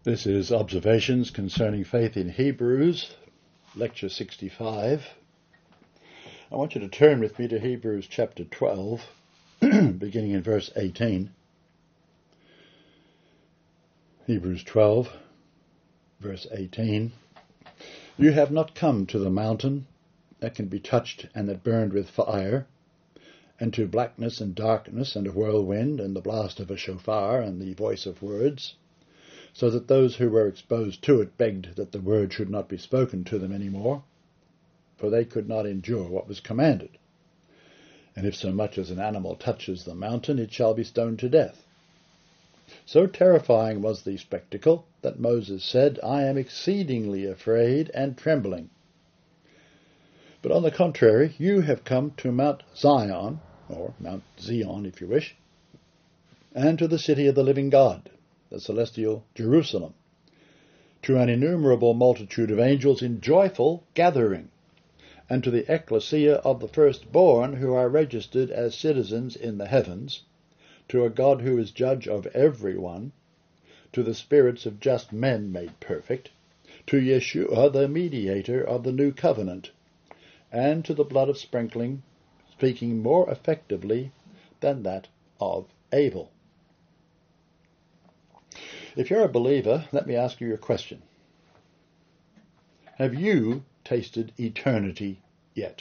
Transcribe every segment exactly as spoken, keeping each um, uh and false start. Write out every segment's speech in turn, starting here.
This is Observations Concerning Faith in Hebrews, Lecture sixty-five. I want you to turn with me to Hebrews chapter twelve, beginning in verse eighteen. Hebrews twelve, verse eighteen. You have not come to the mountain that can be touched and that burned with fire, and to blackness and darkness and a whirlwind and the blast of a shofar and the voice of words, so that those who were exposed to it begged that the word should not be spoken to them any more, for they could not endure what was commanded. And if so much as an animal touches the mountain, it shall be stoned to death. So terrifying was the spectacle that Moses said, I am exceedingly afraid and trembling. But on the contrary, you have come to Mount Zion, or Mount Zion if you wish, and to the city of the living God, the celestial Jerusalem, to an innumerable multitude of angels in joyful gathering, and to the ecclesia of the firstborn who are registered as citizens in the heavens, to a God who is judge of everyone, to the spirits of just men made perfect, to Yeshua the mediator of the new covenant, and to the blood of sprinkling, speaking more effectively than that of Abel. If you're a believer, let me ask you a question. Have you tasted eternity yet?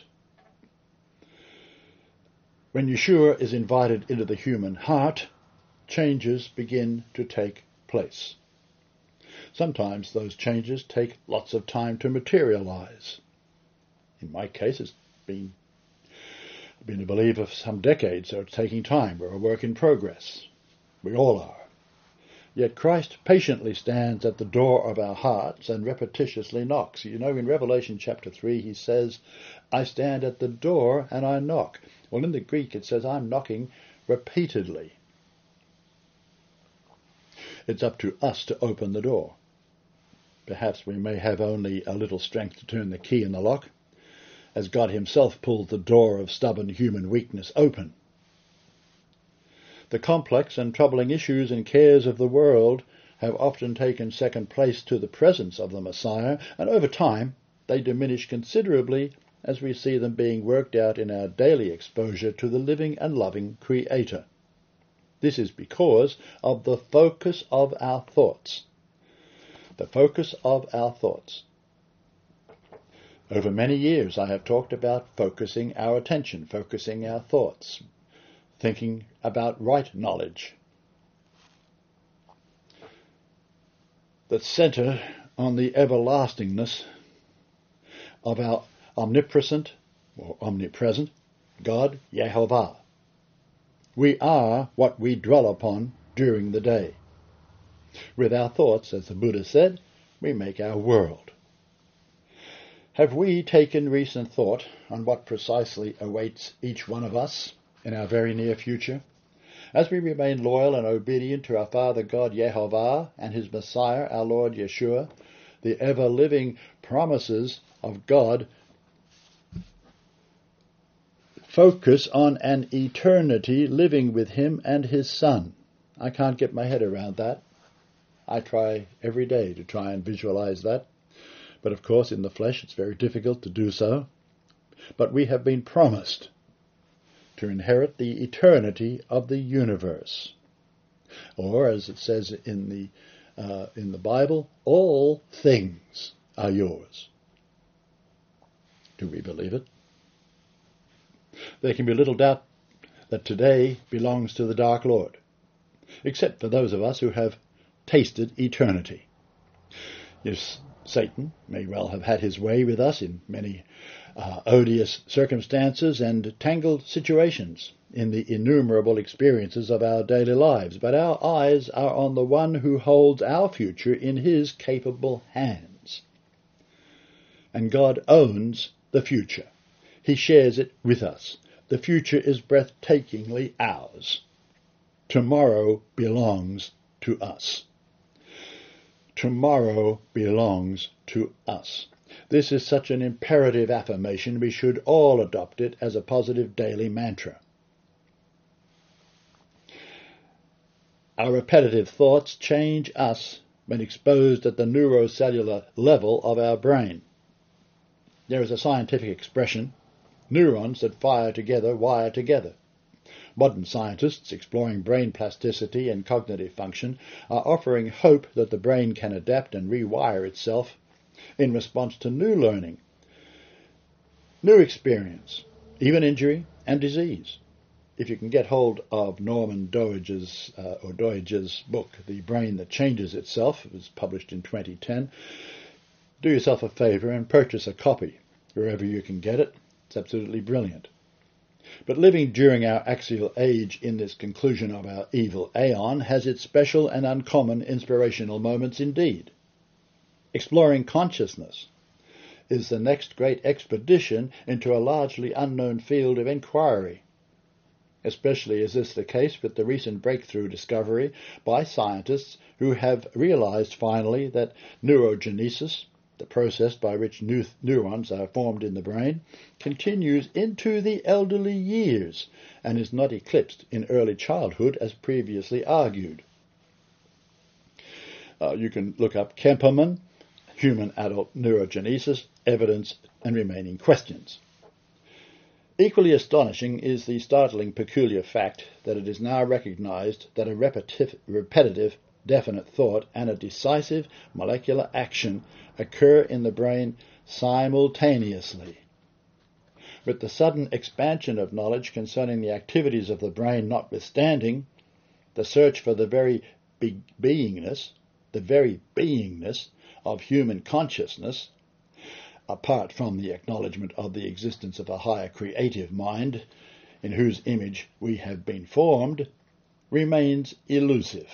When Yeshua is invited into the human heart, changes begin to take place. Sometimes those changes take lots of time to materialize. In my case, it's been, I've been a believer for some decades, so it's taking time. We're a work in progress. We all are. Yet Christ patiently stands at the door of our hearts and repetitiously knocks. You know, in Revelation chapter three, he says, I stand at the door and I knock. Well, in the Greek, it says, I'm knocking repeatedly. It's up to us to open the door. Perhaps we may have only a little strength to turn the key in the lock, as God himself pulled the door of stubborn human weakness open. The complex and troubling issues and cares of the world have often taken second place to the presence of the Messiah, and over time they diminish considerably as we see them being worked out in our daily exposure to the living and loving Creator. This is because of the focus of our thoughts. The focus of our thoughts. Over many years I have talked about focusing our attention, focusing our thoughts, thinking about right knowledge that centre on the everlastingness of our omnipresent or omnipresent God, Yehovah. We are what we dwell upon during the day. With our thoughts, as the Buddha said, we make our world. Have we taken recent thought on what precisely awaits each one of us in our very near future, as we remain loyal and obedient to our Father God Yehovah and his Messiah, our Lord Yeshua, the ever-living promises of God focus on an eternity living with him and his Son? I can't get my head around that. I try every day to try and visualize that, but of course in the flesh it's very difficult to do so. But we have been promised to inherit the eternity of the universe. Or, as it says in the uh, in the Bible, all things are yours. Do we believe it? There can be little doubt that today belongs to the Dark Lord, except for those of us who have tasted eternity. Yes, Satan may well have had his way with us in many Uh, odious circumstances and tangled situations in the innumerable experiences of our daily lives, but our eyes are on the one who holds our future in his capable hands. And God owns the future. He shares it with us. The future is breathtakingly ours. Tomorrow belongs to us. Tomorrow belongs to us. This is such an imperative affirmation, we should all adopt it as a positive daily mantra. Our repetitive thoughts change us when exposed at the neurocellular level of our brain. There is a scientific expression: neurons that fire together wire together. Modern scientists exploring brain plasticity and cognitive function are offering hope that the brain can adapt and rewire itself in response to new learning, new experience, even injury and disease. If you can get hold of Norman Doidge's, uh, or Doidge's book, The Brain That Changes Itself, it was published in twenty ten, do yourself a favour and purchase a copy wherever you can get it. It's absolutely brilliant. But living during our axial age in this conclusion of our evil aeon has its special and uncommon inspirational moments indeed. Exploring consciousness is the next great expedition into a largely unknown field of inquiry. Especially is this the case with the recent breakthrough discovery by scientists who have realized finally that neurogenesis, the process by which new neurons are formed in the brain, continues into the elderly years and is not eclipsed in early childhood as previously argued. Uh, you can look up Kemperman, Human Adult Neurogenesis, Evidence and Remaining Questions. Equally astonishing is the startling peculiar fact that it is now recognized that a repetitive, repetitive definite thought and a decisive molecular action occur in the brain simultaneously. With the sudden expansion of knowledge concerning the activities of the brain notwithstanding, the search for the very be- beingness, the very beingness of human consciousness, apart from the acknowledgement of the existence of a higher creative mind in whose image we have been formed, remains elusive.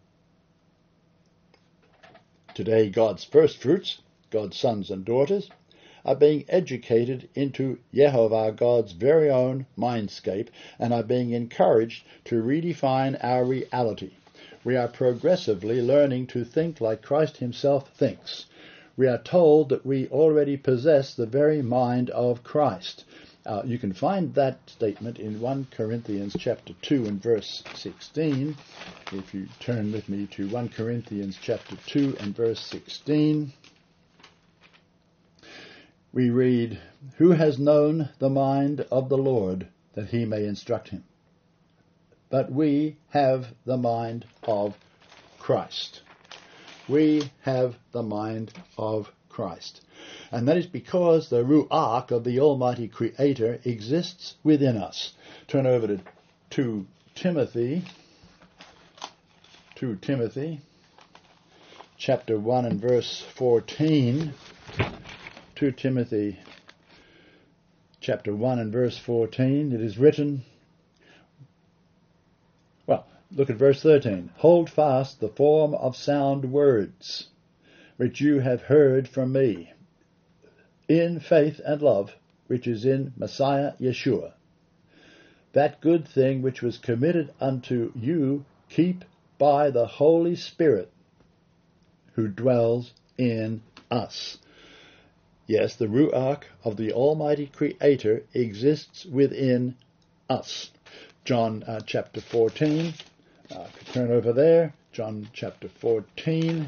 Today, God's first fruits, God's sons and daughters, are being educated into Yehovah God's very own mindscape and are being encouraged to redefine our reality. We are progressively learning to think like Christ himself thinks. We are told that we already possess the very mind of Christ. Uh, you can find that statement in First Corinthians chapter two and verse sixteen. If you turn with me to First Corinthians chapter two and verse sixteen, we read, "Who has known the mind of the Lord, that he may instruct him? But we have the mind of Christ." We have the mind of Christ. And that is because the Ruach of the Almighty Creator exists within us. Turn over to Second Timothy, Second Timothy, chapter one and verse fourteen. Second Timothy, chapter one and verse fourteen. It is written, well, look at verse thirteen. "Hold fast the form of sound words, which you have heard from me, in faith and love, which is in Messiah Yeshua. That good thing which was committed unto you keep by the Holy Spirit, who dwells in us." Yes, the Ruach of the Almighty Creator exists within us. John uh, chapter fourteen. Uh, if you turn over there, John chapter fourteen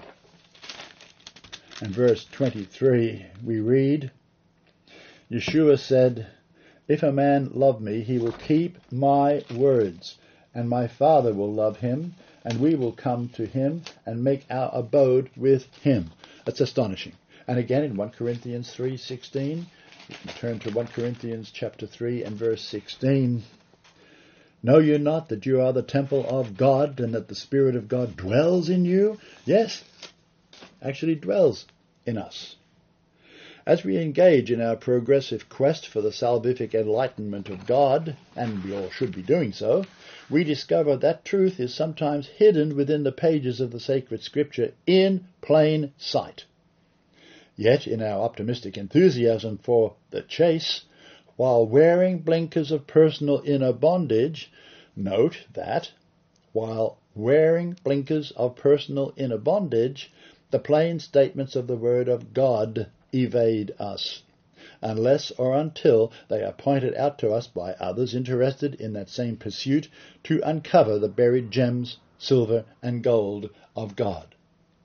and verse twenty-three, we read, Yeshua said, "If a man love me, he will keep my words, and my Father will love him, and we will come to him and make our abode with him." That's astonishing. And again in First Corinthians three sixteen, you can turn to First Corinthians chapter three and verse sixteen. "Know you not that you are the temple of God, and that the Spirit of God dwells in you?" Yes, actually dwells in us. As we engage in our progressive quest for the salvific enlightenment of God, and we all should be doing so, we discover that truth is sometimes hidden within the pages of the sacred scripture in plain sight. Yet, in our optimistic enthusiasm for the chase, while wearing blinkers of personal inner bondage, note that, while wearing blinkers of personal inner bondage, the plain statements of the Word of God evade us, unless or until they are pointed out to us by others interested in that same pursuit to uncover the buried gems, silver and gold of God.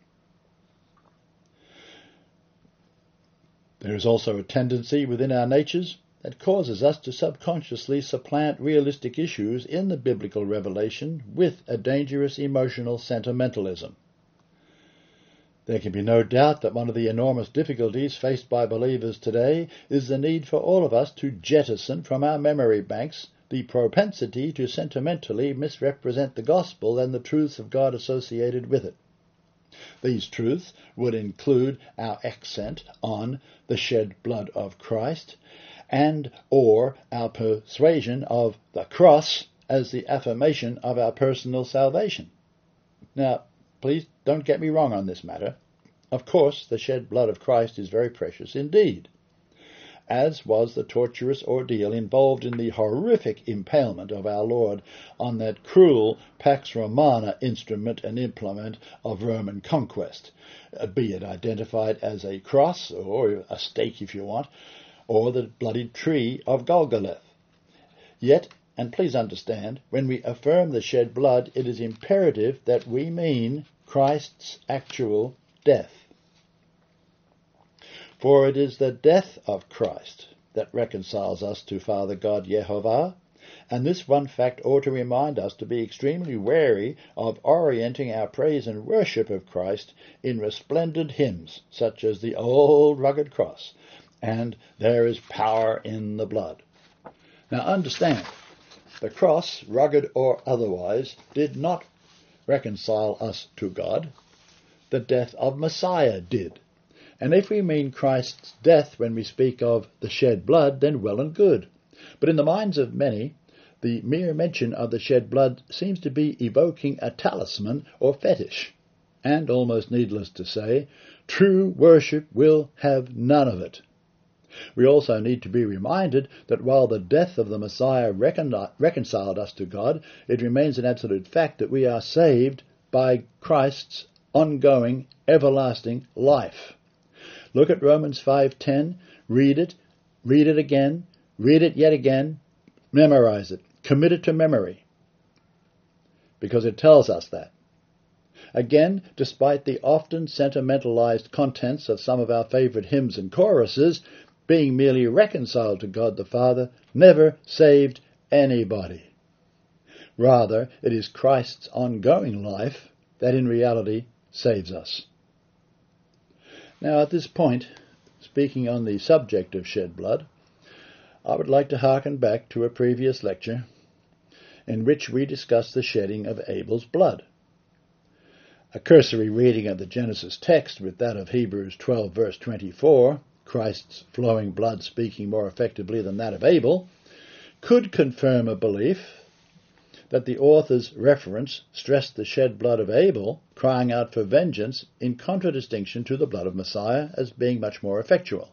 There is also a tendency within our natures that causes us to subconsciously supplant realistic issues in the biblical revelation with a dangerous emotional sentimentalism. There can be no doubt that one of the enormous difficulties faced by believers today is the need for all of us to jettison from our memory banks the propensity to sentimentally misrepresent the gospel and the truths of God associated with it. These truths would include our accent on the shed blood of Christ and or our persuasion of the cross as the affirmation of our personal salvation. Now, please don't get me wrong on this matter. Of course, the shed blood of Christ is very precious indeed, as was the torturous ordeal involved in the horrific impalement of our Lord on that cruel Pax Romana instrument and implement of Roman conquest, be it identified as a cross, or a stake if you want, or the bloody tree of Golgotha. Yet, and please understand, when we affirm the shed blood, it is imperative that we mean Christ's actual death. For it is the death of Christ that reconciles us to Father God Yehovah, and this one fact ought to remind us to be extremely wary of orienting our praise and worship of Christ in resplendent hymns, such as the Old Rugged Cross, and There is Power in the Blood. Now understand, the cross, rugged or otherwise, did not reconcile us to God. The death of Messiah did. And if we mean Christ's death when we speak of the shed blood, then well and good. But in the minds of many, the mere mention of the shed blood seems to be evoking a talisman or fetish. And, almost needless to say, true worship will have none of it. We also need to be reminded that while the death of the Messiah recon- reconciled us to God, it remains an absolute fact that we are saved by Christ's ongoing, everlasting life. Look at Romans five ten, read it, read it again, read it yet again, memorize it, commit it to memory, because it tells us that. Again, despite the often sentimentalized contents of some of our favorite hymns and choruses, being merely reconciled to God the Father never saved anybody. Rather, it is Christ's ongoing life that in reality saves us. Now, at this point, speaking on the subject of shed blood, I would like to hearken back to a previous lecture in which we discussed the shedding of Abel's blood. A cursory reading of the Genesis text with that of Hebrews twelve verse twenty-four, Christ's flowing blood speaking more effectively than that of Abel, could confirm a belief that the author's reference stressed the shed blood of Abel, crying out for vengeance, in contradistinction to the blood of Messiah as being much more effectual.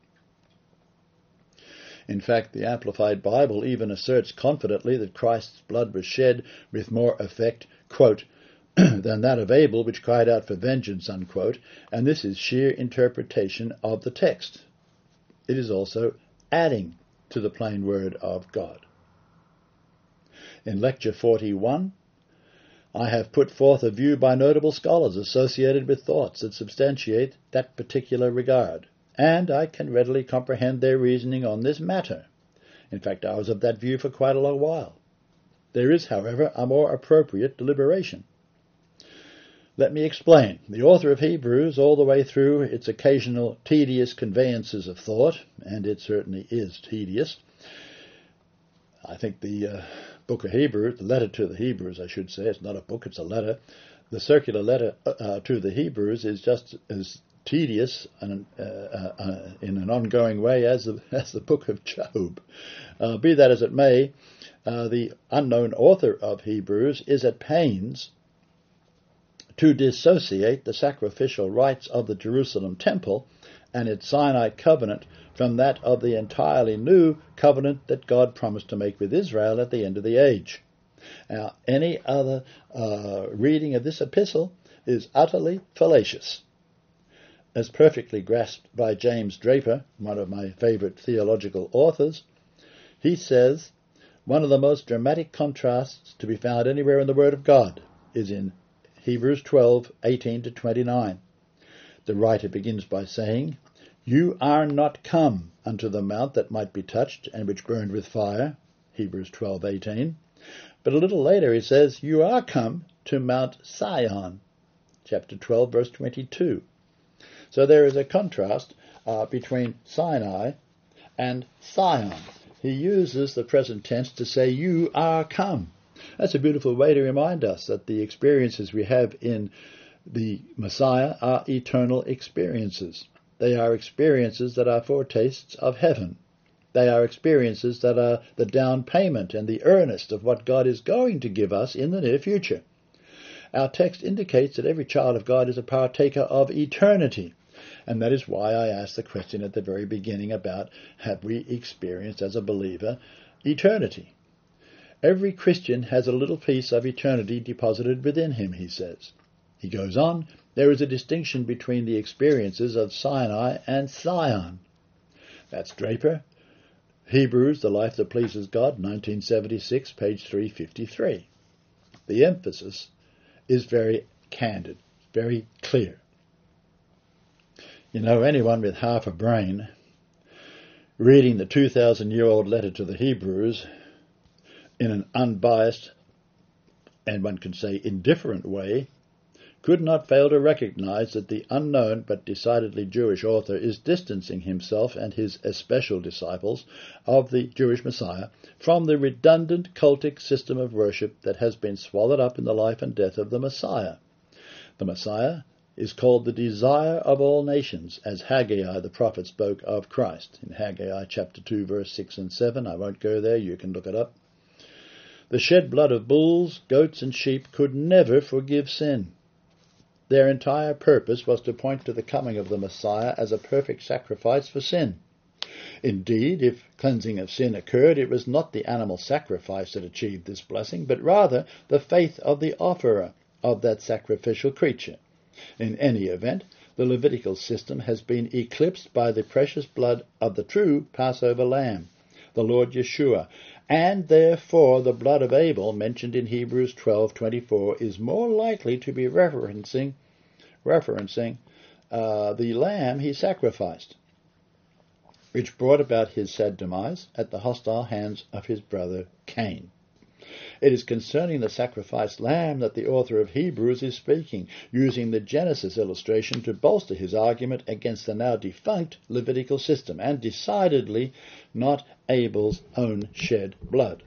In fact, the Amplified Bible even asserts confidently that Christ's blood was shed with more effect, quote, than that of Abel, which cried out for vengeance, unquote, and this is sheer interpretation of the text. It is also adding to the plain word of God. In Lecture forty-one, I have put forth a view by notable scholars associated with thoughts that substantiate that particular regard, and I can readily comprehend their reasoning on this matter. In fact, I was of that view for quite a long while. There is, however, a more appropriate deliberation. Let me explain. The author of Hebrews, all the way through its occasional tedious conveyances of thought, and it certainly is tedious, I think the uh, book of Hebrews, the letter to the Hebrews, I should say, it's not a book, it's a letter. The circular letter uh, to the Hebrews is just as tedious and, uh, uh, in an ongoing way as the, as the book of Job. Uh, be that as it may, uh, the unknown author of Hebrews is at pains to dissociate the sacrificial rites of the Jerusalem temple and its Sinai covenant from that of the entirely new covenant that God promised to make with Israel at the end of the age. Now, any other uh, reading of this epistle is utterly fallacious. As perfectly grasped by James Draper, one of my favorite theological authors, he says, one of the most dramatic contrasts to be found anywhere in the Word of God is in Hebrews twelve, eighteen to twenty-nine. The writer begins by saying, You are not come unto the mount that might be touched, and which burned with fire, Hebrews twelve eighteen. But a little later he says, you are come to Mount Sion, chapter twelve, verse twenty-two. So there is a contrast uh, between Sinai and Sion. He uses the present tense to say, you are come. That's a beautiful way to remind us that the experiences we have in the Messiah are eternal experiences. They are experiences that are foretastes of heaven. They are experiences that are the down payment and the earnest of what God is going to give us in the near future. Our text indicates that every child of God is a partaker of eternity. And that is why I asked the question at the very beginning about, have we experienced as a believer eternity? Every Christian has a little piece of eternity deposited within him, he says. He goes on, there is a distinction between the experiences of Sinai and Sion. That's Draper, Hebrews, The Life That Pleases God, nineteen seventy-six, page three fifty-three. The emphasis is very candid, very clear. You know, anyone with half a brain reading the two thousand year old letter to the Hebrews in an unbiased and one can say indifferent way could not fail to recognize that the unknown but decidedly Jewish author is distancing himself and his especial disciples of the Jewish Messiah from the redundant cultic system of worship that has been swallowed up in the life and death of the Messiah. The Messiah is called the desire of all nations, as Haggai the prophet spoke of Christ in Haggai chapter two, verse six and seven. I won't go there, you can look it up. The shed blood of bulls, goats and sheep could never forgive sin. Their entire purpose was to point to the coming of the Messiah as a perfect sacrifice for sin. Indeed, if cleansing of sin occurred, it was not the animal sacrifice that achieved this blessing, but rather the faith of the offerer of that sacrificial creature. In any event, the Levitical system has been eclipsed by the precious blood of the true Passover lamb, the Lord Yeshua, and therefore the blood of Abel, mentioned in Hebrews twelve twenty-four, is more likely to be referencing, referencing uh, the lamb he sacrificed, which brought about his sad demise at the hostile hands of his brother Cain. It is concerning the sacrificed lamb that the author of Hebrews is speaking, using the Genesis illustration to bolster his argument against the now defunct Levitical system, and decidedly not Abel's own shed blood.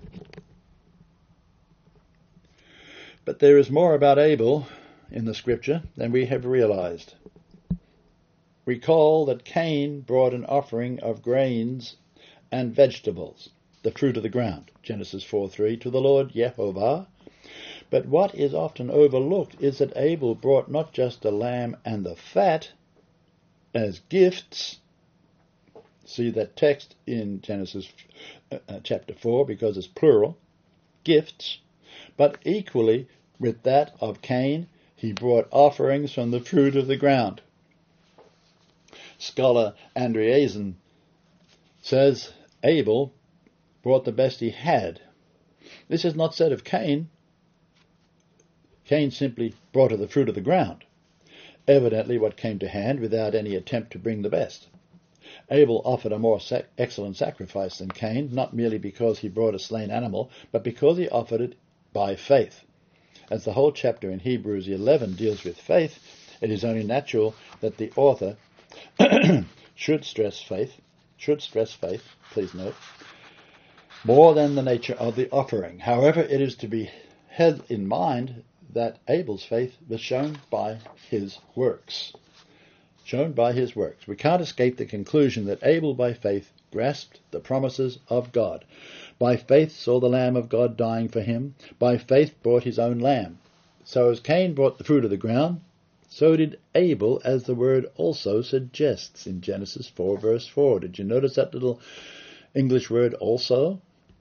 But there is more about Abel in the scripture than we have realized. Recall that Cain brought an offering of grains and vegetables, the fruit of the ground, Genesis four three, to the Lord Yehovah. But what is often overlooked is that Abel brought not just the lamb and the fat as gifts. See that text in Genesis uh, chapter four, because it's plural, gifts. But equally with that of Cain, he brought offerings from the fruit of the ground. Scholar Andreasen says Abel brought the best he had. This is not said of Cain. Cain simply brought of the fruit of the ground, evidently what came to hand without any attempt to bring the best. Abel offered a more sac- excellent sacrifice than Cain, not merely because he brought a slain animal, but because he offered it by faith. As the whole chapter in Hebrews eleven deals with faith, it is only natural that the author should stress faith, should stress faith, please note, more than the nature of the offering. However, it is to be held in mind that Abel's faith was shown by his works. Shown by his works. We can't escape the conclusion that Abel by faith grasped the promises of God. By faith saw the Lamb of God dying for him. By faith brought his own lamb. So as Cain brought the fruit of the ground, so did Abel, as the word also suggests in Genesis four verse four. Did you notice that little English word also?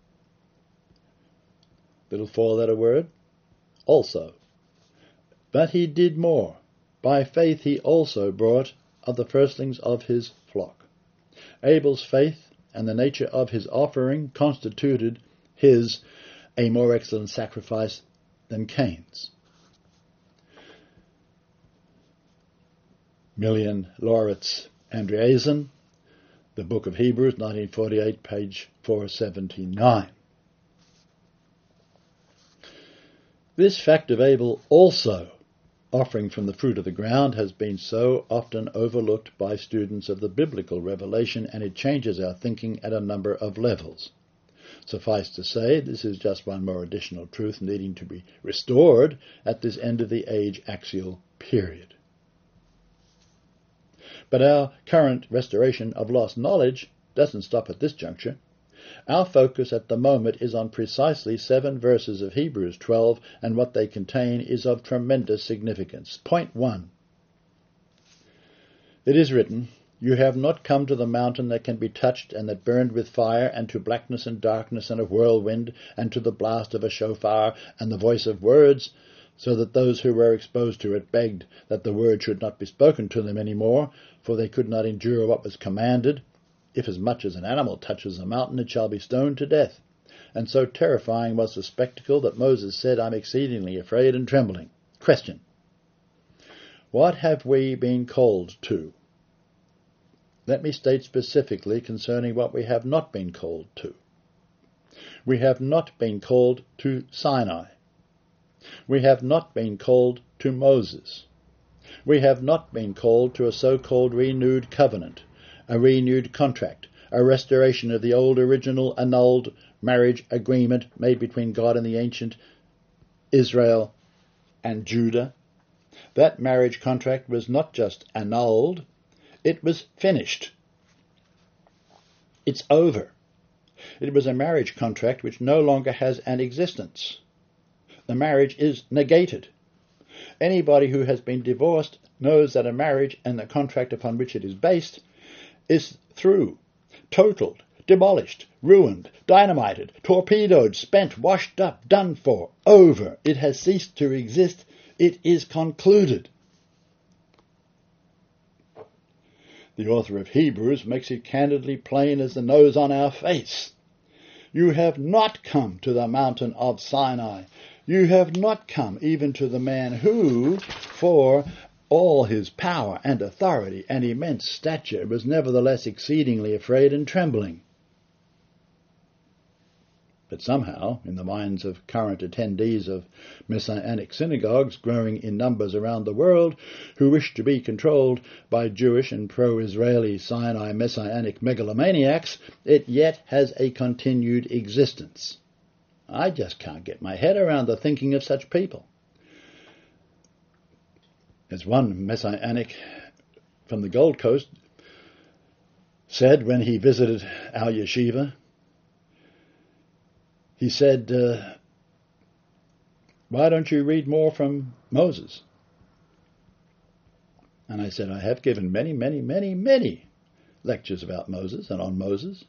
Little four-letter word, also. But he did more. By faith he also brought of the firstlings of his flock. Abel's faith and the nature of his offering constituted his a more excellent sacrifice than Cain's. Million laureates Andreasen, The Book of Hebrews, nineteen forty-eight, page four seventy-nine. This fact of Abel also offering from the fruit of the ground has been so often overlooked by students of the biblical revelation, and it changes our thinking at a number of levels. Suffice to say, this is just one more additional truth needing to be restored at this end of the age axial period. But our current restoration of lost knowledge doesn't stop at this juncture. Our focus at the moment is on precisely seven verses of Hebrews twelve, and what they contain is of tremendous significance. Point one. It is written, "You have not come to the mountain that can be touched and that burned with fire, and to blackness and darkness and a whirlwind, and to the blast of a shofar and the voice of words, so that those who were exposed to it begged that the word should not be spoken to them any more, for they could not endure what was commanded. If as much as an animal touches a mountain, it shall be stoned to death. And so terrifying was the spectacle that Moses said, I'm exceedingly afraid and trembling." Question. What have we been called to? Let me state specifically concerning what we have not been called to. We have not been called to Sinai. We have not been called to Moses. We have not been called to a so-called renewed covenant, a renewed contract, a restoration of the old original annulled marriage agreement made between God and the ancient Israel and Judah. That marriage contract was not just annulled, it was finished. It's over. It was a marriage contract which no longer has an existence. The marriage is negated. Anybody who has been divorced knows that a marriage and the contract upon which it is based is through, totaled, demolished, ruined, dynamited, torpedoed, spent, washed up, done for, over. It has ceased to exist. It is concluded. The author of Hebrews makes it candidly plain as the nose on our face. You have not come to the mountain of Sinai. You have not come even to the man who, for all his power and authority and immense stature, was nevertheless exceedingly afraid and trembling. But somehow, in the minds of current attendees of Messianic synagogues growing in numbers around the world, who wish to be controlled by Jewish and pro-Israeli Sinai Messianic megalomaniacs, it yet has a continued existence. I just can't get my head around the thinking of such people. As one Messianic from the Gold Coast said when he visited our yeshiva, he said, uh, why don't you read more from Moses? And I said, I have given many, many, many, many lectures about Moses and on Moses.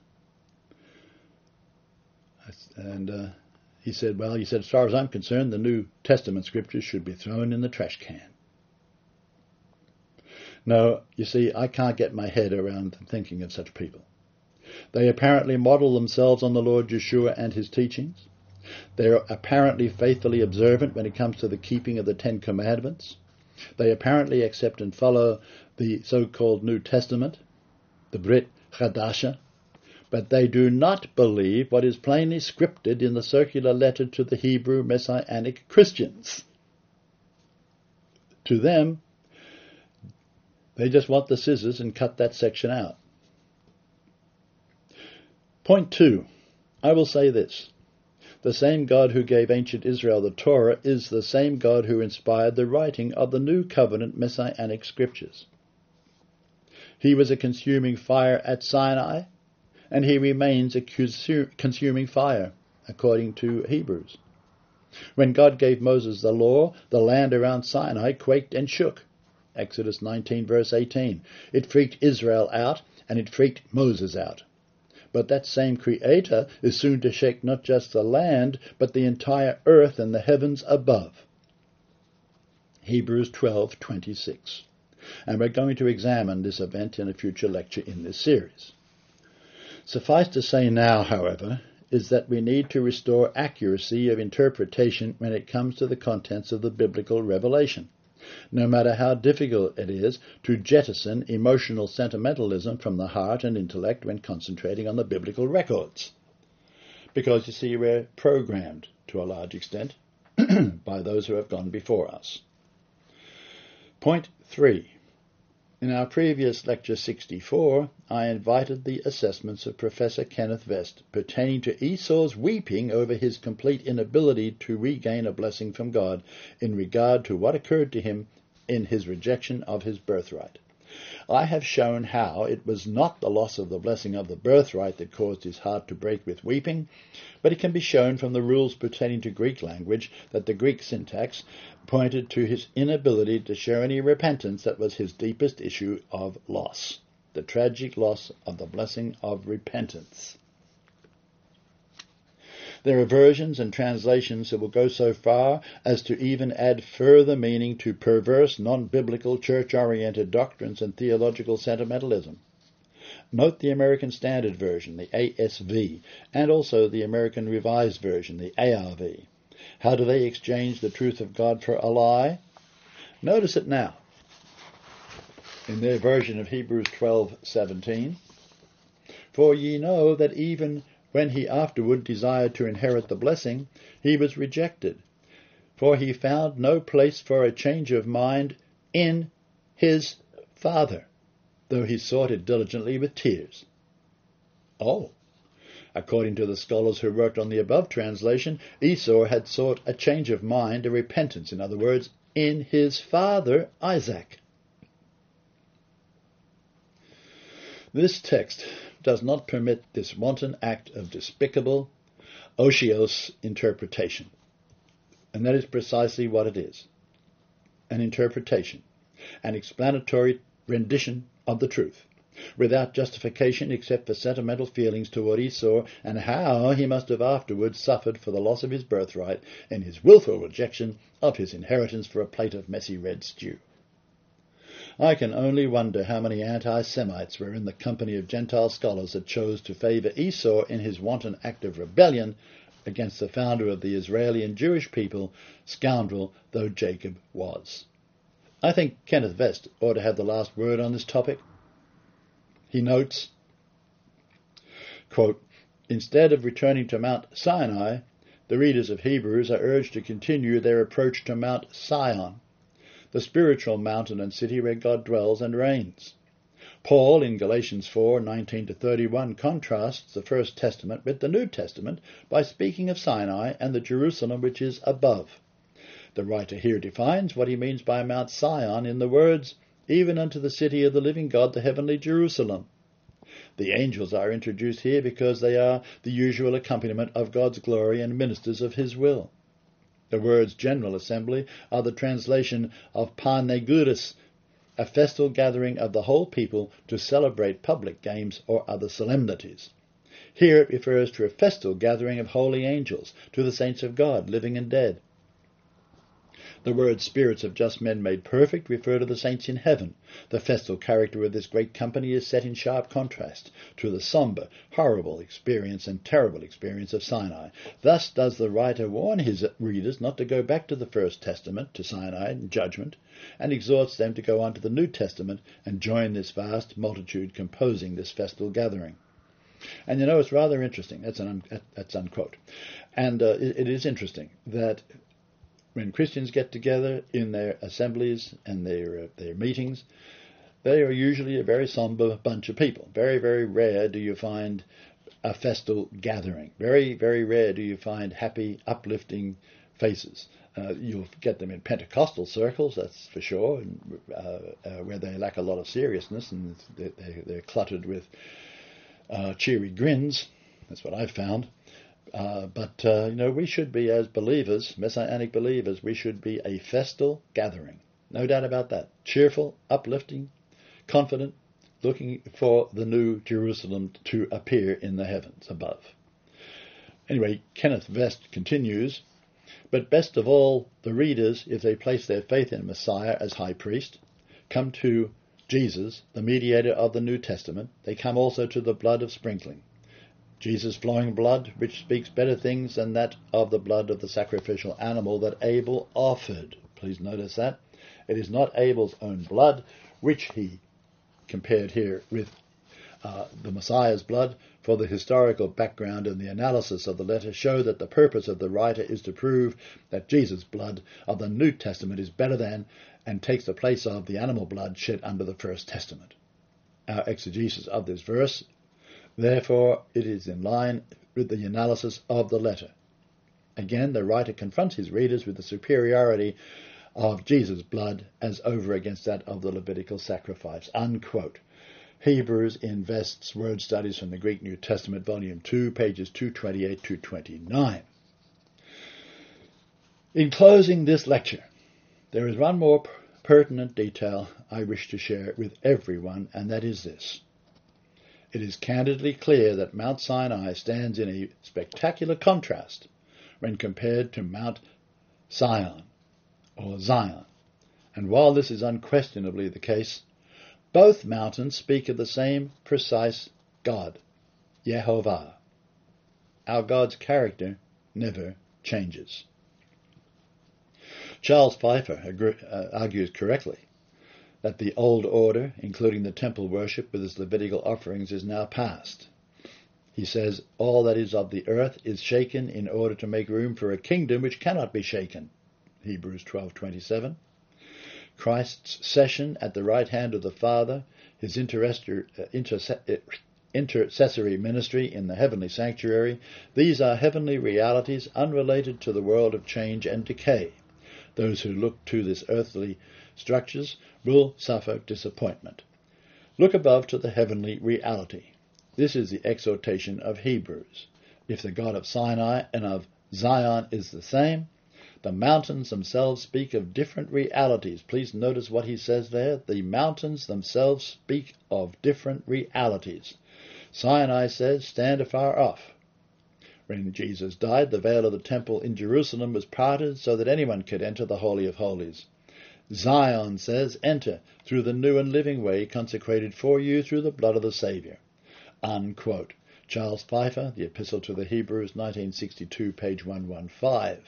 And uh, he said, well, he said, as far as I'm concerned, the New Testament scriptures should be thrown in the trash can. No, you see, I can't get my head around thinking of such people. They apparently model themselves on the Lord Yeshua and his teachings. They are apparently faithfully observant when it comes to the keeping of the Ten Commandments. They apparently accept and follow the so-called New Testament, the Brit Chadasha, but they do not believe what is plainly scripted in the circular letter to the Hebrew Messianic Christians. To them, they just want the scissors and cut that section out. Point two, I will say this. The same God who gave ancient Israel the Torah is the same God who inspired the writing of the New Covenant Messianic Scriptures. He was a consuming fire at Sinai, and he remains a consuming fire, according to Hebrews. When God gave Moses the law, the land around Sinai quaked and shook. Exodus nineteen, verse eighteen. It freaked Israel out, and it freaked Moses out. But that same Creator is soon to shake not just the land, but the entire earth and the heavens above. Hebrews twelve twenty-six. And we're going to examine this event in a future lecture in this series. Suffice to say now, however, is that we need to restore accuracy of interpretation when it comes to the contents of the biblical revelation. no matter how difficult it is to jettison emotional sentimentalism from the heart and intellect when concentrating on the biblical records. Because, you see, we're programmed to a large extent by those who have gone before us. Point three. In our previous lecture sixty-four, I invited the assessments of Professor Kenneth Vest pertaining to Esau's weeping over his complete inability to regain a blessing from God in regard to what occurred to him in his rejection of his birthright. I have shown how it was not the loss of the blessing of the birthright that caused his heart to break with weeping, but it can be shown from the rules pertaining to Greek language that the Greek syntax pointed to his inability to show any repentance that was his deepest issue of loss, the tragic loss of the blessing of repentance. There are versions and translations that will go so far as to even add further meaning to perverse, non-biblical, church-oriented doctrines and theological sentimentalism. Note the American Standard Version, the A S V, and also the American Revised Version, the A R V. How do they exchange the truth of God for a lie? Notice it now. In their version of Hebrews twelve seventeen, "For ye know that even when he afterward desired to inherit the blessing, he was rejected, for he found no place for a change of mind in his father, though he sought it diligently with tears." Oh, according to the scholars who worked on the above translation, Esau had sought a change of mind, a repentance, in other words, in his father Isaac. This text does not permit this wanton act of despicable otiose interpretation. And that is precisely what it is. An interpretation, an explanatory rendition of the truth, without justification except for sentimental feelings toward Esau and how he must have afterwards suffered for the loss of his birthright and his willful rejection of his inheritance for a plate of messy red stew. I can only wonder how many anti-Semites were in the company of Gentile scholars that chose to favour Esau in his wanton act of rebellion against the founder of the Israeli and Jewish people, scoundrel though Jacob was. I think Kenneth Vest ought to have the last word on this topic. He notes, quote, "Instead of returning to Mount Sinai, the readers of Hebrews are urged to continue their approach to Mount Sion, the spiritual mountain and city where God dwells and reigns. Paul, in Galatians four nineteen to thirty-one, contrasts the First Testament with the New Testament by speaking of Sinai and the Jerusalem which is above. The writer here defines what he means by Mount Sion in the words, 'even unto the city of the living God, the heavenly Jerusalem.' The angels are introduced here because they are the usual accompaniment of God's glory and ministers of his will. The words general assembly are the translation of Paneguris, a festal gathering of the whole people to celebrate public games or other solemnities. Here it refers to a festal gathering of holy angels, to the saints of God, living and dead. The words spirits of just men made perfect refer to the saints in heaven. The festal character of this great company is set in sharp contrast to the sombre, horrible experience and terrible experience of Sinai. Thus does the writer warn his readers not to go back to the First Testament, to Sinai and judgment, and exhorts them to go on to the New Testament and join this vast multitude composing this festal gathering. And you know, it's rather interesting. That's an un- that's unquote. And uh, it, it is interesting that when Christians get together in their assemblies and their uh, their meetings, they are usually a very somber bunch of people. Very, very rare do you find a festal gathering. Very, very rare do you find happy, uplifting faces. Uh, you'll get them in Pentecostal circles, that's for sure, and, uh, uh, where they lack a lot of seriousness and they're, they're cluttered with uh, cheery grins. That's what I've found. Uh, but, uh, you know, we should be, as believers, Messianic believers, we should be a festal gathering. No doubt about that. Cheerful, uplifting, confident, looking for the new Jerusalem to appear in the heavens above. Anyway, Kenneth Vest continues, but best of all, the readers, if they place their faith in Messiah as high priest, come to Jesus, the mediator of the New Testament. They come also to the blood of sprinkling. Jesus' flowing blood, which speaks better things than that of the blood of the sacrificial animal that Abel offered. Please notice that. It is not Abel's own blood, which he compared here with uh, the Messiah's blood, for the historical background and the analysis of the letter show that the purpose of the writer is to prove that Jesus' blood of the New Testament is better than and takes the place of the animal blood shed under the First Testament. Our exegesis of this verse, therefore, it is in line with the analysis of the letter. Again, the writer confronts his readers with the superiority of Jesus' blood as over against that of the Levitical sacrifice. Unquote. Hebrews invests word studies from the Greek New Testament, Volume two, pages two twenty-eight to twenty-nine. In closing this lecture, there is one more pertinent detail I wish to share with everyone, and that is this. It is candidly clear that Mount Sinai stands in a spectacular contrast when compared to Mount Zion, or Zion, and while this is unquestionably the case, both mountains speak of the same precise God, Yehovah. Our God's character never changes. Charles Pfeiffer agree, uh, argues correctly that the old order, including the temple worship with its Levitical offerings, is now past. He says, all that is of the earth is shaken in order to make room for a kingdom which cannot be shaken. Hebrews twelve twenty-seven. Christ's session at the right hand of the Father, his intercessory ministry in the heavenly sanctuary, these are heavenly realities unrelated to the world of change and decay. Those who look to this earthly structures will suffer disappointment. Look above to the heavenly reality. This is the exhortation of Hebrews. If the God of Sinai and of Zion is the same, the mountains themselves speak of different realities. Please notice what he says there. The mountains themselves speak of different realities. Sinai says, stand afar off. When Jesus died, the veil of the temple in Jerusalem was parted so that anyone could enter the Holy of Holies. Zion says, enter through the new and living way consecrated for you through the blood of the Saviour. Unquote. Charles Pfeiffer, The Epistle to the Hebrews, nineteen sixty-two, page one fifteen.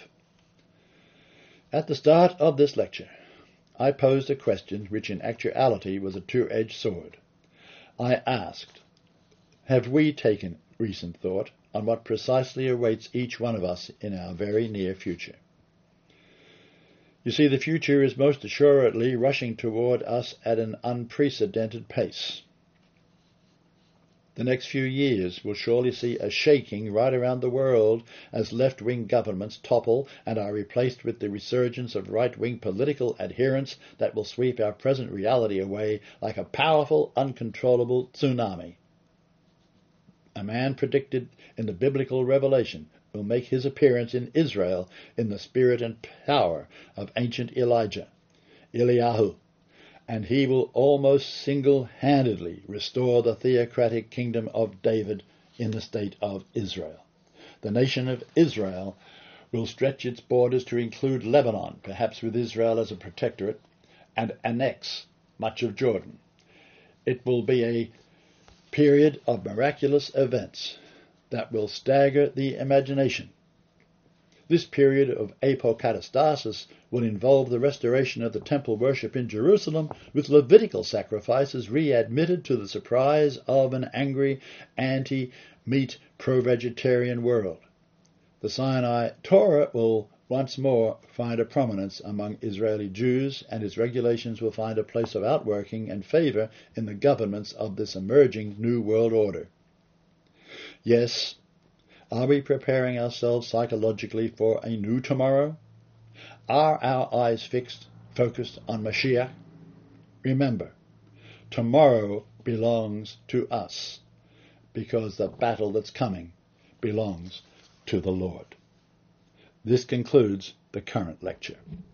At the start of this lecture, I posed a question which in actuality was a two-edged sword. I asked, have we taken recent thought on what precisely awaits each one of us in our very near future? You see, the future is most assuredly rushing toward us at an unprecedented pace. The next few years will surely see a shaking right around the world as left-wing governments topple and are replaced with the resurgence of right-wing political adherents that will sweep our present reality away like a powerful, uncontrollable tsunami. A man predicted in the biblical revelation will make his appearance in Israel in the spirit and power of ancient Elijah, Eliyahu, and he will almost single-handedly restore the theocratic kingdom of David in the state of Israel. The nation of Israel will stretch its borders to include Lebanon, perhaps with Israel as a protectorate, and annex much of Jordan. It will be a period of miraculous events that will stagger the imagination. This period of apokatastasis will involve the restoration of the temple worship in Jerusalem, with Levitical sacrifices readmitted to the surprise of an angry, anti-meat, pro-vegetarian world. The Sinai Torah will once more find a prominence among Israeli Jews, and its regulations will find a place of outworking and favour in the governments of this emerging new world order. Yes, are we preparing ourselves psychologically for a new tomorrow? Are our eyes fixed, focused on Mashiach? Remember, tomorrow belongs to us, because the battle that's coming belongs to the Lord. This concludes the current lecture.